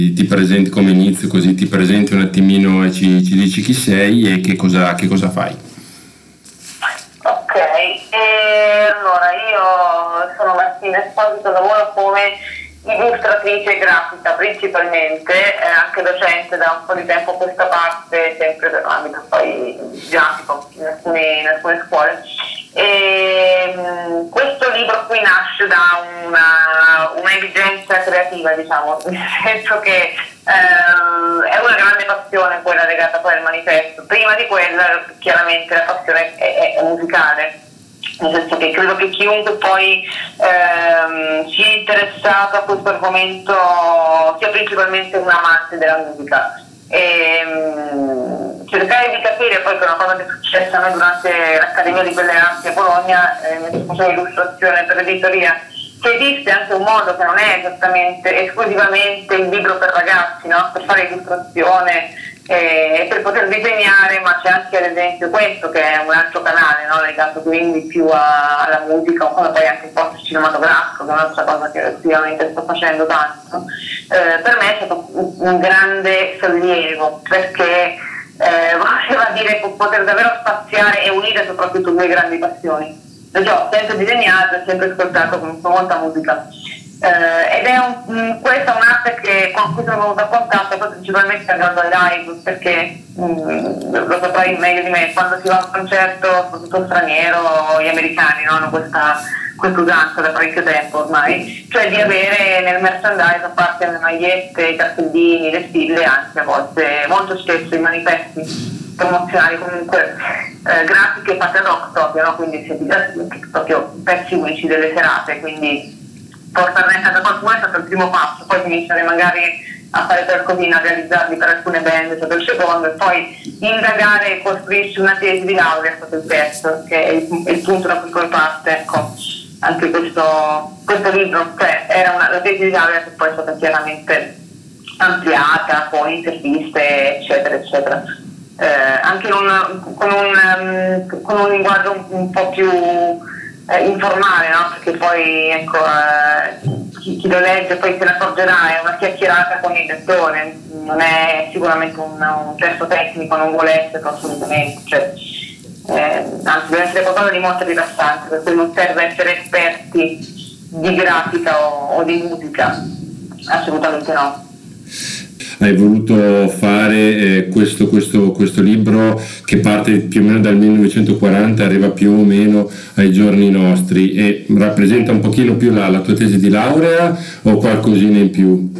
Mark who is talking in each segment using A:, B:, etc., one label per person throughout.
A: ti presenti come inizio, così ti presenti un attimino e ci dici chi sei e che cosa fai.
B: Ok, allora io sono Martina Esposito, lavoro come illustratrice grafica principalmente, anche docente da un po' di tempo a questa parte, sempre per l'ambito poi grafico in alcune scuole. Questo libro qui nasce da un'esigenza creativa, diciamo, nel senso che è una grande passione quella legata poi al manifesto. Prima di quella chiaramente la passione è musicale, nel senso che credo che chiunque poi sia interessato a questo argomento sia principalmente un amante della musica. Cercare di capire poi che una cosa che è successa a noi durante l'Accademia di Belle Arti a Bologna, mentre facevo illustrazione per l'editoria, che esiste anche un modo che non è esattamente esclusivamente il libro per ragazzi, no? Per fare illustrazione e per poter disegnare, ma c'è anche ad esempio questo che è un altro canale, no? Legato quindi più alla musica, o come poi anche il post cinematografico, che è un'altra cosa che ultimamente sto facendo tanto. Per me è stato un grande sollievo, perché voleva dire poter davvero spaziare e unire soprattutto due grandi passioni. Perché ho sempre disegnato e sempre ascoltato con molta musica. Ed è questa è un'arte con cui sono venuta a contatto poi principalmente andando ai live, perché lo saprai meglio di me, quando si va a un concerto, soprattutto straniero, gli americani, no, hanno questa usanza da parecchio tempo ormai, cioè di avere nel merchandise, a parte le magliette, i cartellini, le stille, anzi a volte, molto spesso i manifesti promozionali, comunque grafiche fatte ad hoc proprio, no? Quindi proprio pezzi unici delle serate, quindi portarne a casa qualcuno è stato il primo passo, poi iniziare magari a fare qualcosina, a realizzarli per alcune band è stato il secondo, e poi indagare e costruirsi una tesi di laurea è stato il terzo, che è il punto da cui poi parte, ecco, anche questo libro, cioè era la tesi di laurea che poi è stata chiaramente ampliata con interviste, eccetera, eccetera. Anche con un linguaggio un po' più informale, no? Perché poi ecco, chi lo legge poi se ne accorgerà, è una chiacchierata con il lettore, non è sicuramente un testo tecnico, non vuole essere assolutamente, cioè, anzi deve essere qualcosa di molto rilassante, per cui non serve essere esperti di grafica o di musica, assolutamente no.
A: Hai voluto fare questo libro che parte più o meno dal 1940, arriva più o meno ai giorni nostri, e rappresenta un pochino più la tua tesi di laurea o qualcosina in più?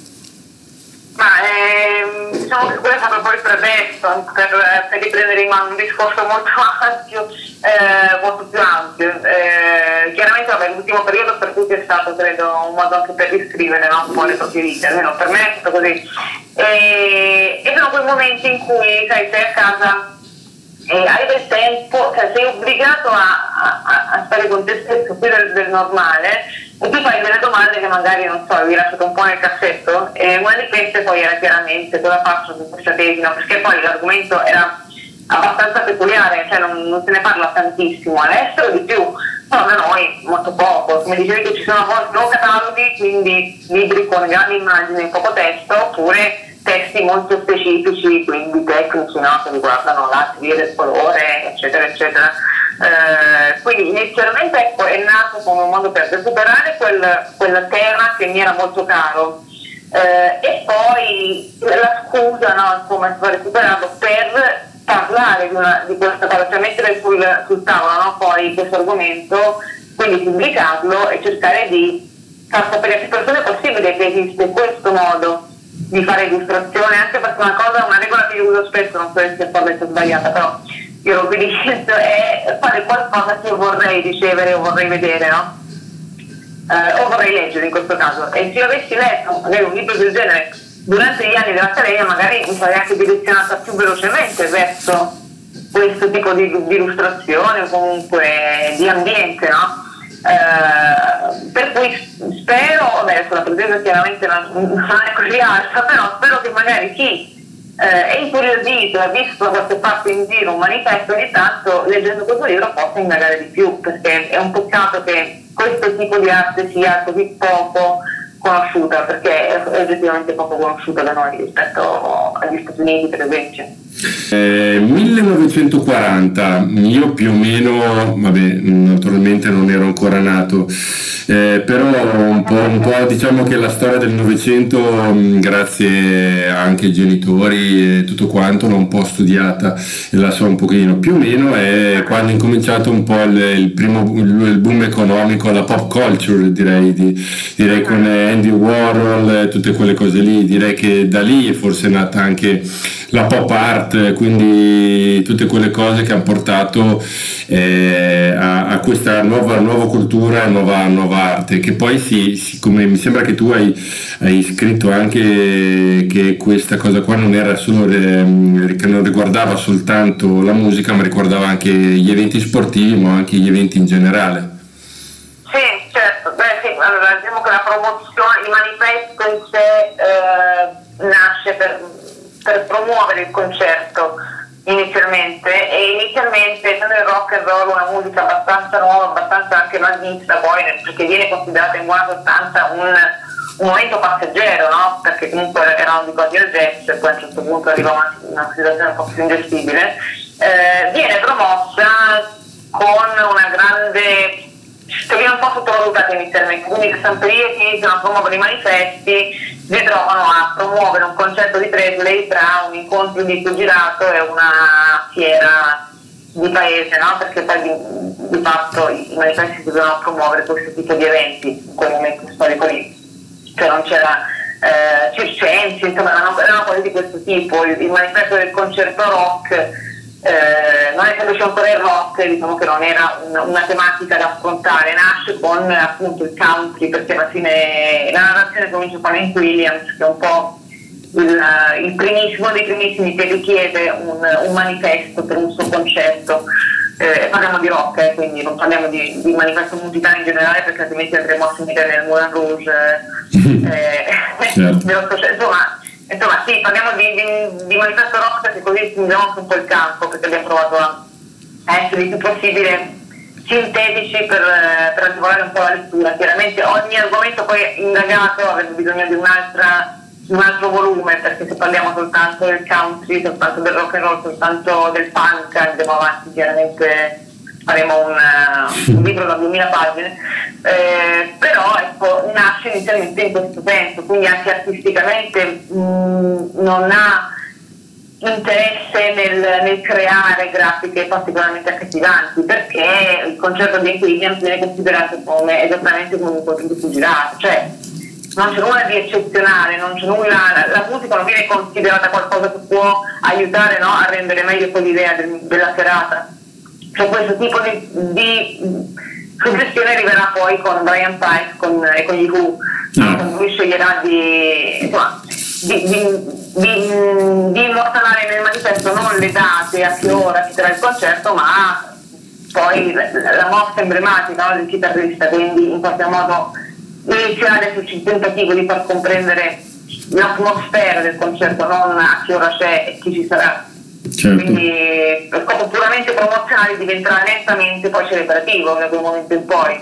B: Diciamo che quello è stato poi il pretesto per riprendere in mano un discorso molto ampio, molto più ampio. Chiaramente l'ultimo periodo per tutti è stato, credo, un modo anche per riscrivere, no? Un po' le proprie vite, almeno per me è stato così. E sono quei momenti in cui sei a casa e hai del tempo, cioè sei obbligato a stare con te stesso più del normale, e tu fai delle domande che magari, non so, avevi lasciato un po' nel cassetto, e una di queste poi era chiaramente cosa faccio con questa tesi, no? Perché poi l'argomento era abbastanza peculiare, cioè non se ne parla tantissimo, all'estero di più, però da noi molto poco. Come dicevi, che ci sono a volte non cataloghi, quindi libri con grandi immagini e poco testo, oppure testi molto specifici, quindi tecnici, no? Che riguardano la teoria del colore, eccetera, eccetera. Quindi inizialmente, ecco, è nato come un modo per recuperare quel tema che mi era molto caro, e poi la scusa, no, come sto recuperando, per parlare di questa cosa, cioè mettere sul tavolo, no, poi questo argomento, quindi pubblicarlo e cercare di far sapere a più persone possibile che esiste questo modo di fare illustrazione, anche perché una regola che io uso spesso, non so se è forse sbagliata, però io lo utilizzo, è fare qualcosa che io vorrei ricevere o vorrei vedere, no? O vorrei leggere in questo caso, e se io avessi letto magari un libro del genere durante gli anni dell'Accademia, magari mi sarei anche direzionata più velocemente verso questo tipo di illustrazione o comunque di ambiente, no? Per cui spero, adesso la pretesa chiaramente non è così alta, però spero che magari chi è incuriosito, ha visto qualche parte in giro, un manifesto, ogni tanto leggendo questo libro possa indagare di più, perché è un peccato che questo tipo di arte sia così poco conosciuta, perché è oggettivamente poco conosciuta da noi rispetto agli Stati Uniti, per esempio.
A: 1940, io più o meno, vabbè, naturalmente non ero ancora nato, però un po' diciamo che la storia del Novecento, grazie anche ai genitori e tutto quanto, l'ho un po' studiata e la so un pochino, più o meno è quando è incominciato un po' il boom economico, la pop culture direi con Andy Warhol e tutte quelle cose lì, direi che da lì è forse nata anche la pop art, quindi tutte quelle cose che hanno portato a questa nuova cultura e nuova arte, che poi come mi sembra che tu hai scritto anche che questa cosa qua non era solo che non riguardava soltanto la musica, ma riguardava anche gli eventi sportivi, ma anche gli eventi in generale.
B: Sì, certo, allora diciamo che la promozione, il manifesto in sé nasce per promuovere il concerto inizialmente, e inizialmente essendo il rock and roll una musica abbastanza nuova, abbastanza anche malvista poi, perché viene considerata in buona sostanza un momento passeggero, no? Perché comunque erano abituati al jazz e poi a un certo punto arriva una situazione un po' più ingestibile, viene promossa con una grande, che viene un po' sottovalutata inizialmente, quindi le stamperie che iniziano a promuovere i manifesti si trovano a promuovere un concerto di Presley tra un incontro di pugilato e una fiera di paese, no? Perché poi di fatto i manifesti si dovevano promuovere questo tipo di eventi in quel momento storico lì, cioè non c'era circensi, insomma erano cose di questo tipo. Il manifesto del concerto rock, non essendoci ancora il rock, diciamo che non era una tematica da affrontare, nasce con appunto il country, perché alla fine la narrazione comincia con Hank Williams, che è un po' il primissimo dei primissimi che richiede un manifesto per un suo concerto. Parliamo di rock, quindi non parliamo di manifesto musicale in generale, perché altrimenti andremo a finire nel Moulin Rouge certo. Insomma, sì, parliamo di manifesto rock, perché così stringiamo anche un po' il campo, perché abbiamo provato a essere il più possibile sintetici per agevolare un po' la lettura. Chiaramente ogni argomento poi indagato avrebbe bisogno di un altro volume, perché se parliamo soltanto del country, soltanto del rock and roll, soltanto del punk, andiamo avanti, chiaramente faremo un libro da 2000 pagine, però ecco, nasce inizialmente in questo senso, quindi anche artisticamente non ha interesse nel creare grafiche particolarmente accattivanti, perché il concerto di Hank Williams viene considerato esattamente come un incontro di pugilato, cioè non c'è nulla di eccezionale, non c'è nulla, la musica non viene considerata qualcosa che può aiutare, no, a rendere meglio poi l'idea della serata. Cioè questo tipo di suggestione arriverà poi con Brian Pike e con gli Who, quando lui sceglierà di immortalare nel manifesto non le date, a che ora ci sarà il concerto, ma poi la mossa emblematica, no, del chitarrista, quindi in qualche modo iniziare sul tentativo di far comprendere l'atmosfera del concerto, non a che ora c'è e chi ci sarà. Certo. Quindi lo scopo puramente promozionale diventerà lentamente poi celebrativo da quel momento in poi.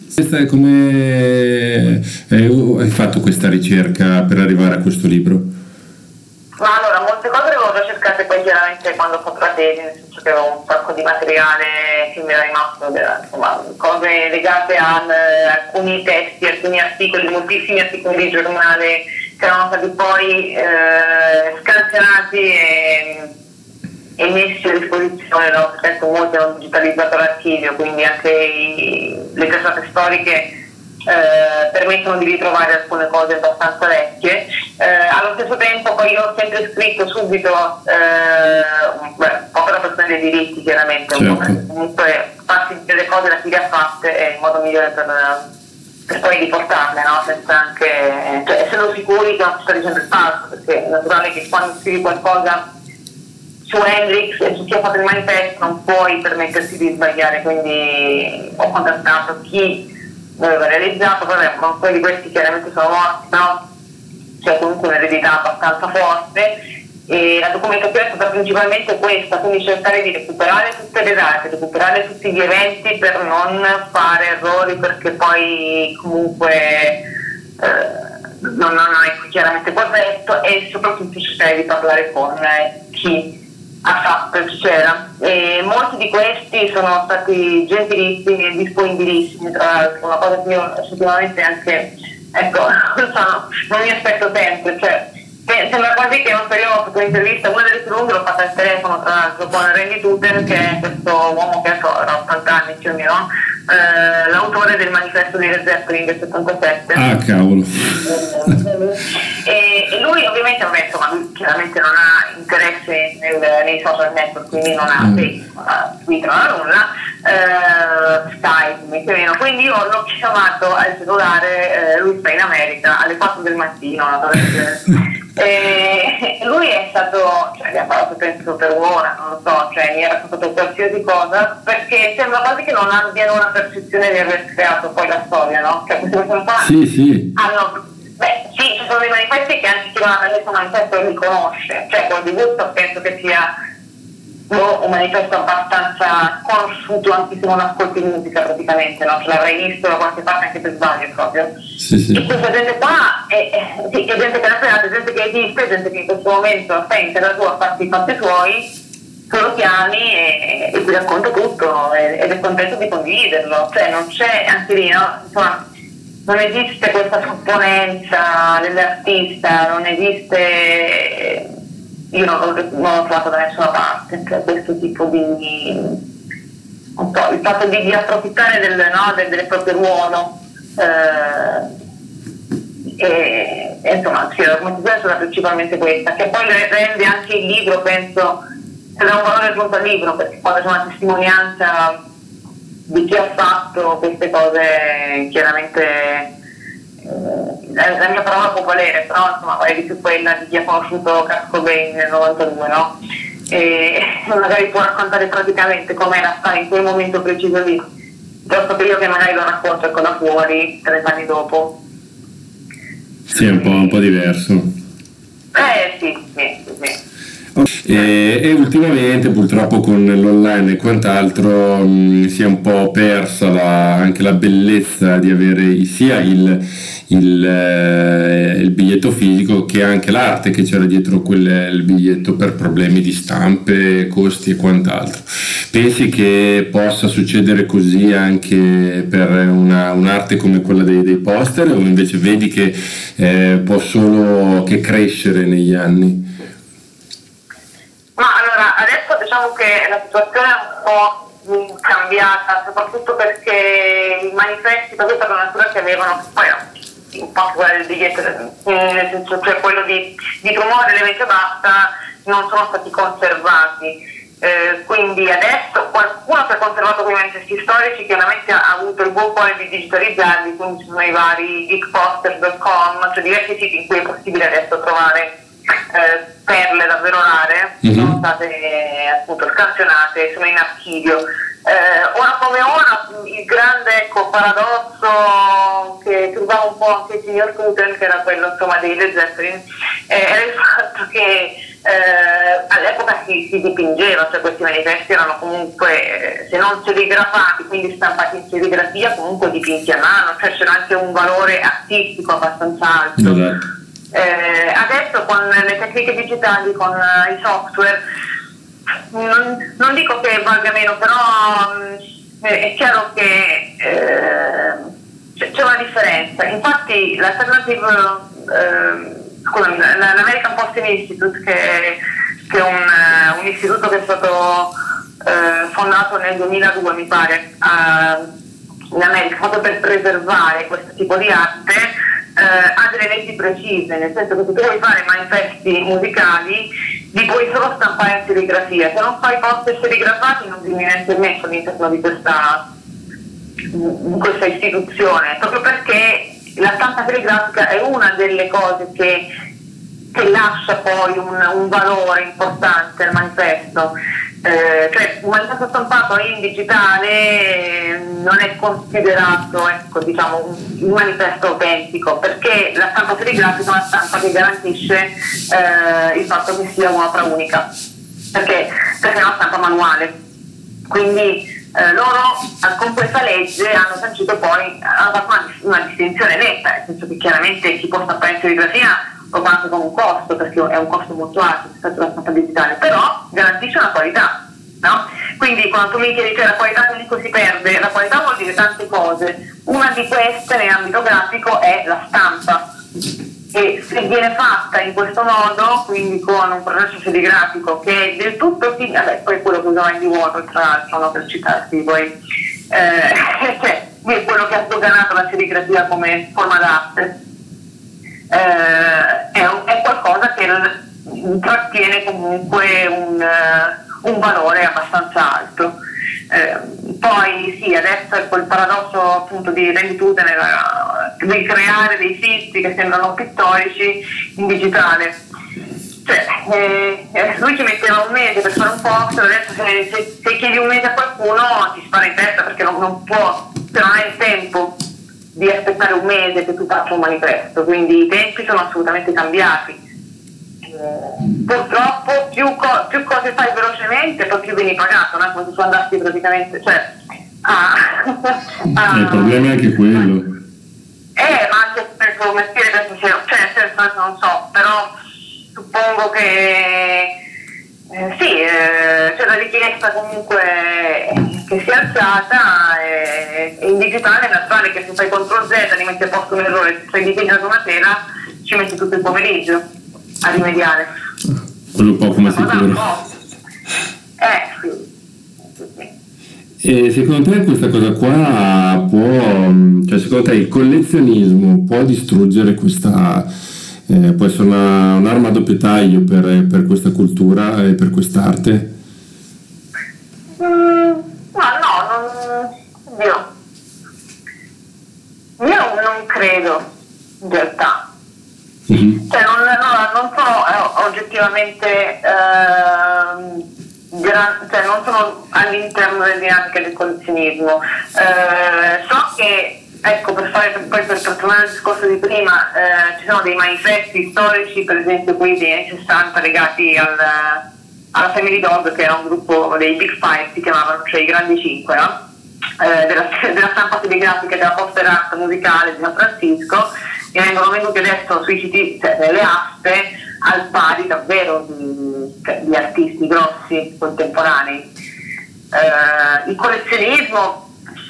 A: Come hai fatto questa ricerca per arrivare a questo libro?
B: Ma allora, molte cose le avevo già cercate poi chiaramente quando ho fatto la tesi, nel senso che avevo un sacco di materiale che mi era rimasto, insomma, cose legate a alcuni testi, alcuni articoli, moltissimi articoli di giornale che erano stati poi scansionati e messi a disposizione, no? Perché molti hanno digitalizzato l'archivio, quindi anche le testate storiche permettono di ritrovare alcune cose abbastanza vecchie. Allo stesso tempo poi io ho sempre scritto subito un po' per la questione dei diritti, chiaramente, certo. Un po' perché comunque farsi delle cose da chi le ha fatte è il modo migliore per poi riportarle, no? Senza anche, cioè, essendo sicuri che non si sta dicendo il falso, perché è naturale che quando scrivi qualcosa su Hendrix e su chi ha fatto il manifesto non puoi permettersi di sbagliare, quindi ho contattato chi l'aveva realizzato, vabbè, alcuni di questi chiaramente sono morti, no? C'è comunque un'eredità abbastanza forte e la documentazione è stata principalmente questa, quindi cercare di recuperare tutte le date, recuperare tutti gli eventi per non fare errori, perché poi comunque non è chiaramente corretto, e soprattutto cercare di parlare con chi ha fatto, chi c'era. E molti di questi sono stati gentilissimi e disponibilissimi, tra l'altro, una cosa che io effettivamente anche, ecco, non mi aspetto sempre, cioè sembra quasi che un periodo ho fatto un'intervista, una delle più lunghe l'ho fatta al telefono, tra l'altro, con Randy Tuter, che è questo uomo che ha 80 anni più o meno, l'autore del manifesto di Led Zeppelin del 77.
A: Ah, cavolo.
B: E lui ovviamente, insomma, lui chiaramente non ha interesse nei social network, quindi non ha Facebook, non ha Twitter, non ha nulla, Skype, meno. Quindi io l'ho chiamato al cellulare, lui sta in America, alle 4 del mattino, una cosa del genere. E lui è stato, cioè mi ha parlato penso per un'ora, non lo so, cioè mi ha raccontato qualsiasi cosa, perché sembra quasi che non abbiano una percezione di aver creato poi la storia, no? Cioè queste persone qua hanno, sì, ci sono dei manifesti che anche chi non ha messo un manifesto li conosce, cioè con di gusto penso che sia un manifesto abbastanza conosciuto, anche se non ascolti musica praticamente, no? Ce l'avrei visto da qualche parte anche per sbaglio proprio. E questa gente qua è gente che è nascita, gente che esiste, gente che in questo momento sta in casa tua a farti i fatti suoi, tu lo chiami e ti racconta tutto ed è contento di condividerlo, cioè non c'è, anche lì, no? Insomma, non esiste questa supponenza dell'artista, non esiste, io non l'ho trovato da nessuna parte, cioè questo tipo di, un po' il fatto di approfittare del proprio ruolo, e insomma sì, la motivazione è stata principalmente questa, che poi rende anche il libro, penso, se dà un valore aggiunto al libro, perché quando c'è una testimonianza di chi ha fatto queste cose, chiaramente la mia parola può valere, però insomma vale di più quella di chi ha conosciuto Kurt Cobain nel 92, no? E magari può raccontare praticamente com'era stare in quel momento preciso lì, piuttosto che io che magari lo racconto ecco da fuori 30 anni dopo.
A: Sì, è un po' diverso.
B: Sì.
A: E ultimamente purtroppo con l'online e quant'altro si è un po' persa anche la bellezza di avere sia il biglietto fisico che anche l'arte che c'era dietro il biglietto, per problemi di stampe, costi e quant'altro. Pensi che possa succedere così anche per un'arte come quella dei poster, o invece vedi che può solo che crescere negli anni?
B: Ma allora, adesso diciamo che la situazione è un po' cambiata, soprattutto perché i manifesti, proprio per la natura che avevano, poi un po' quella del biglietto, nel senso, cioè quello di promuovere l'evento e basta, non sono stati conservati. Quindi adesso qualcuno si è conservato quei manifesti storici, chiaramente ha avuto il buon cuore di digitalizzarli, quindi ci sono i vari geekposters.com, cioè diversi siti in cui è possibile adesso trovare perle davvero rare, sono state appunto scansionate, sono in archivio. Ora come ora il grande paradosso che trovava un po' anche il signor Putin, che era quello insomma dei Led Zeppelin, era il fatto che all'epoca si dipingeva, cioè questi manifesti erano comunque, se non serigrafati, quindi stampati in serigrafia, comunque dipinti a mano, cioè c'era anche un valore artistico abbastanza alto. Adesso con le tecniche digitali, con i software, non dico che valga meno, però è chiaro che c'è una differenza. Infatti l'American Postal Institute, che è un istituto che è stato fondato nel 2002 mi pare in America, proprio per preservare questo tipo di arte, ha delle leggi precise, nel senso che se tu vuoi fare manifesti musicali li puoi solo stampare in serigrafia, se non fai poster serigrafati non vieni neanche messo all'interno di questa istituzione, proprio perché la stampa serigrafica è una delle cose che lascia poi un valore importante al manifesto. Cioè un manifesto stampato in digitale non è considerato, ecco, diciamo, un manifesto autentico, perché la stampa serigrafica è una stampa che garantisce il fatto che sia un'opera unica, perché è una stampa manuale, quindi loro con questa legge hanno sancito poi, hanno fatto una distinzione netta, nel senso che chiaramente chi può stampare in serigrafia lo fa anche con un costo, perché è un costo molto alto rispetto alla stampa digitale, però garantisce una qualità, no? Quindi quando tu mi chiedi che la qualità quindi si perde, la qualità vuol dire tante cose, una di queste nell'ambito grafico è la stampa, e se viene fatta in questo modo, quindi con un processo serigrafico che è del tutto simile, poi quello che usava Andy Warhol tra l'altro, no, per citarsi poi, cioè è quello che ha sdoganato la serigrafia come forma d'arte, è qualcosa che trattiene comunque un valore abbastanza alto. Poi sì, adesso è quel paradosso appunto di renditudine, di creare dei siti che sembrano pittorici in digitale. Cioè, lui ci metteva un mese per fare un post, adesso se chiedi un mese a qualcuno ti spara in testa, perché non può, se non hai il tempo di aspettare un mese che tu faccia un manifesto, quindi i tempi sono assolutamente cambiati. Purtroppo più cose fai velocemente, poi più vieni pagato, no? Come se tu andassi praticamente, cioè
A: il problema è anche quello.
B: Ma anche per il tuo mestiere penso sia, cioè nel senso non so, però suppongo che sì, c'è la richiesta comunque che sia alzata, e in digitale è naturale che se fai CTRL Z ti metti a posto un errore, se fai disegnato una sera ci metti tutto il pomeriggio a rimediare.
A: Quello poco ma sicuro. E secondo te questa cosa qua cioè secondo te il collezionismo può distruggere questa, può essere un'arma a doppio taglio per questa cultura e per quest'arte?
B: Io non credo in realtà.
A: Mm-hmm.
B: Cioè non sono oggettivamente cioè non sono all'interno delle dinamiche del collezionismo. So che, ecco, per tornare al discorso di prima, ci sono dei manifesti storici, per esempio quelli degli anni 60 legati alla Family Dog, che era un gruppo dei Big Five, si chiamavano, cioè i grandi cinque, no? Della stampa serigrafica, della poster art musicale di San Francisco, che vengono venduti adesso sui siti, cioè nelle aste, al pari davvero di artisti grossi contemporanei. Il collezionismo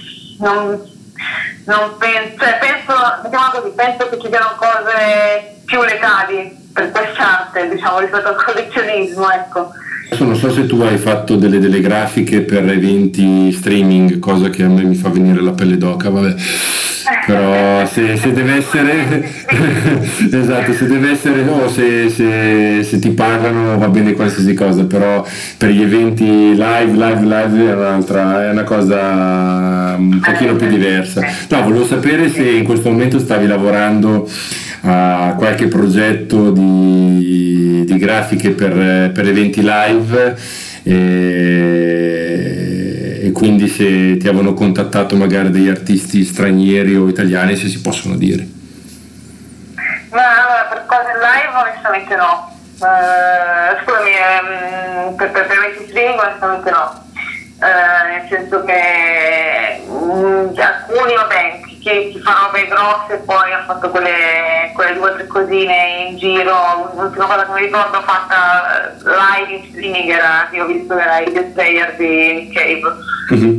B: non penso, cioè penso che ci siano cose più legali per quest'arte, diciamo, rispetto al collezionismo, ecco.
A: Non so se tu hai fatto delle grafiche per eventi streaming, cosa che a me mi fa venire la pelle d'oca, vabbè. Però se deve essere esatto, se deve essere, no, se ti pagano va bene qualsiasi cosa, però per gli eventi live è una cosa un pochino più diversa. No, volevo sapere se in questo momento stavi lavorando a qualche progetto di grafiche per eventi live, e quindi se ti avevano contattato magari degli artisti stranieri o italiani, se si possono dire.
B: Ma per cose live onestamente no. Scusami, per eventi streaming onestamente no. Nel senso che alcuni, vabbè, chi fa robe grosse poi ha fatto quelle 2 o 3 cosine in giro. L'ultima cosa che mi ricordo fatta live in streaming era, che ho visto, era il Death Player di Nick Cave. Mm-hmm.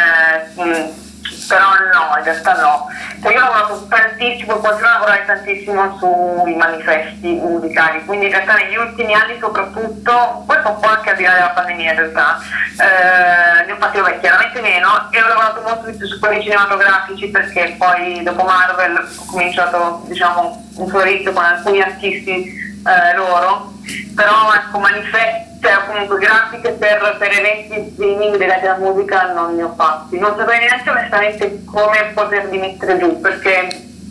B: Però no, in realtà no. Cioè io ho lavorato tantissimo, continuo a lavorare tantissimo sui manifesti musicali, quindi in realtà negli ultimi anni soprattutto, questo un po' anche al di là della pandemia in realtà, ne ho fatti chiaramente meno, e ho lavorato molto di più su quelli cinematografici, perché poi dopo Marvel ho cominciato, diciamo, un florizio con alcuni artisti loro, però ecco, manifesti, cioè appunto grafiche per eventi streaming legati alla musica non ne ho fatti. Non saprei neanche onestamente come poterli mettere giù, perché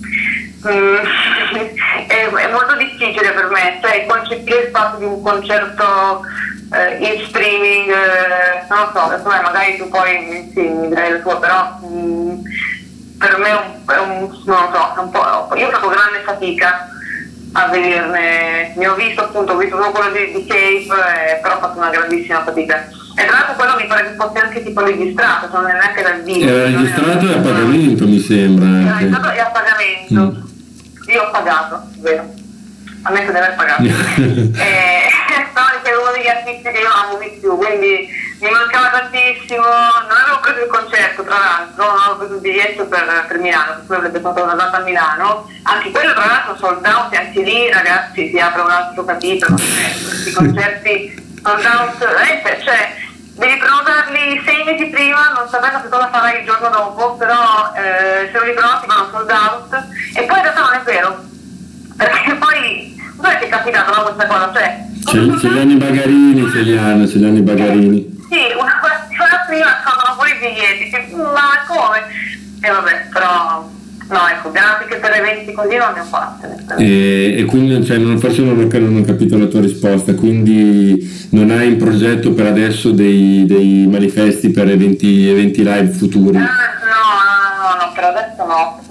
B: è molto difficile per me, cioè concepire il fatto di un concerto in streaming, non lo so, adesso magari tu poi sì, mi dirai la tua, però per me non lo so, è un po', io ho fatto grande fatica a vederne, ne ho visto solo quello di Cave, però ho fatto una grandissima fatica. E tra l'altro quello mi pare che fosse anche tipo registrato, non è neanche dal vivo.
A: Era registrato e a pagamento, mi sembra.
B: Era registrato e a pagamento. Io ho pagato, vero? Ammetto di aver pagato. Però è uno degli artisti che io amo di più, quindi mi mancava tantissimo. Non avevo preso il concerto, tra l'altro, non avevo preso il biglietto per Milano, perché poi avrebbe fatto una data a Milano. Anche quello, tra l'altro, sold out, e anche lì, ragazzi, si apre un altro capitolo. Questi concerti sold out, cioè devi prenotarli 6 mesi prima, non sapendo che cosa farai il giorno dopo, però se lo riprenoti vanno sold out. E poi in realtà non è vero, perché poi non è che è capitato, no, questa cosa, cioè
A: ce li hanno i bagarini, ce li hanno i bagarini.
B: Sì, una settimana prima sono fuori i biglietti, ma come? E vabbè, però no, ecco, grafiche per eventi così non ne ho fatte.
A: E quindi forse non ho capito la tua risposta, quindi non hai in progetto per adesso dei manifesti per eventi live futuri?
B: No, per adesso no.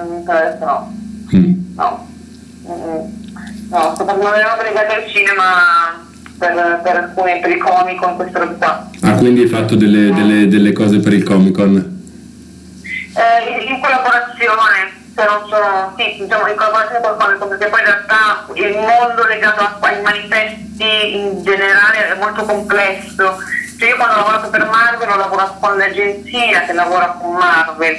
B: No, sto parlando legate al cinema per il Comic Con, questa roba qua.
A: Ah, quindi hai fatto delle cose per il Comic Con?
B: In collaborazione, se non sono, sì, diciamo in collaborazione con il Comic Con, perché poi in realtà il mondo legato ai manifesti in generale è molto complesso. Cioè io quando ho lavorato per Marvel ho lavorato con l'agenzia che lavora con Marvel,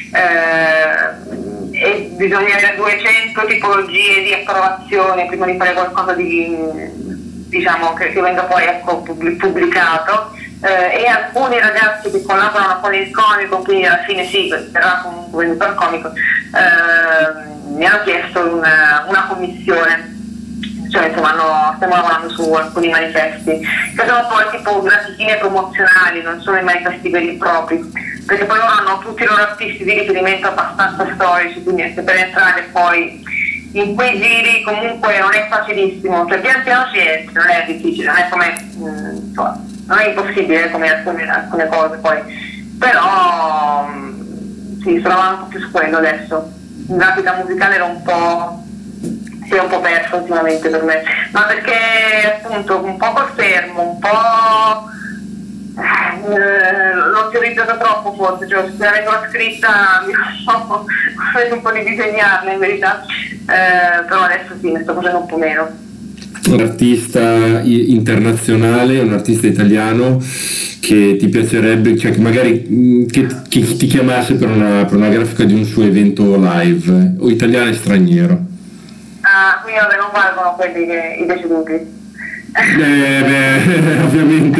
B: e bisogna avere 200 tipologie di approvazione prima di fare qualcosa di, diciamo, che venga poi pubblicato, e alcuni ragazzi che collaborano con il comico, quindi alla fine sì, verrà comunque venuto al comico, mi hanno chiesto una commissione. Cioè insomma stiamo lavorando su alcuni manifesti che sono poi tipo grafichine promozionali, non sono i manifesti veri e propri, perché poi loro hanno tutti i loro artisti di riferimento abbastanza storici, quindi per entrare poi in quei giri comunque non è facilissimo, cioè pian piano si entra, non è difficile, non è come non è impossibile come alcune cose poi, però sì, sto lavorando un po' più su quello adesso. In grafica musicale era un po' perso ultimamente per me, ma perché appunto un po' col fermo, un po' l'ho teorizzato troppo forse, cioè se l'avevo scritta ho fatto un po' di disegnarla in verità, però adesso sì, ne sto facendo un po' meno.
A: Un artista internazionale, un artista italiano che ti piacerebbe, cioè che magari che ti chiamasse per una grafica di un suo evento live, o italiano e straniero?
B: Quindi vabbè, non valgono quelli i deceduti.
A: Ovviamente.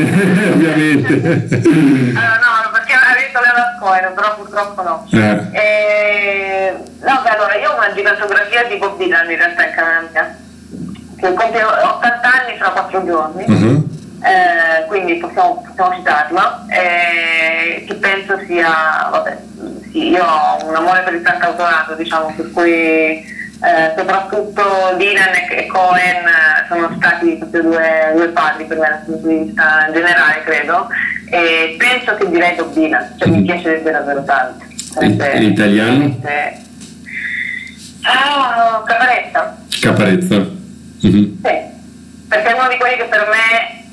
B: No, perché ha detto Leonard Cohen, però purtroppo no. No, beh, allora io ho una gigantografia di Bob Dylan in realtà in camera mia, che compie 80 anni fra 4 giorni, quindi possiamo citarla, che penso sia, vabbè, sì, io ho un amore per il cantautorato, diciamo, per cui soprattutto Dylan e Cohen sono stati due padri per me dal punto di vista generale, credo, e penso che direi Bob Dylan, cioè mi piacerebbe davvero tanto.
A: In italiano? Caparezza.
B: Sì, perché è uno di quelli che per me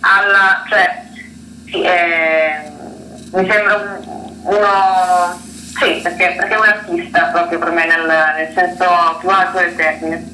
B: mi sembra uno, sì, perché è un artista proprio per me nel senso più alto del termine.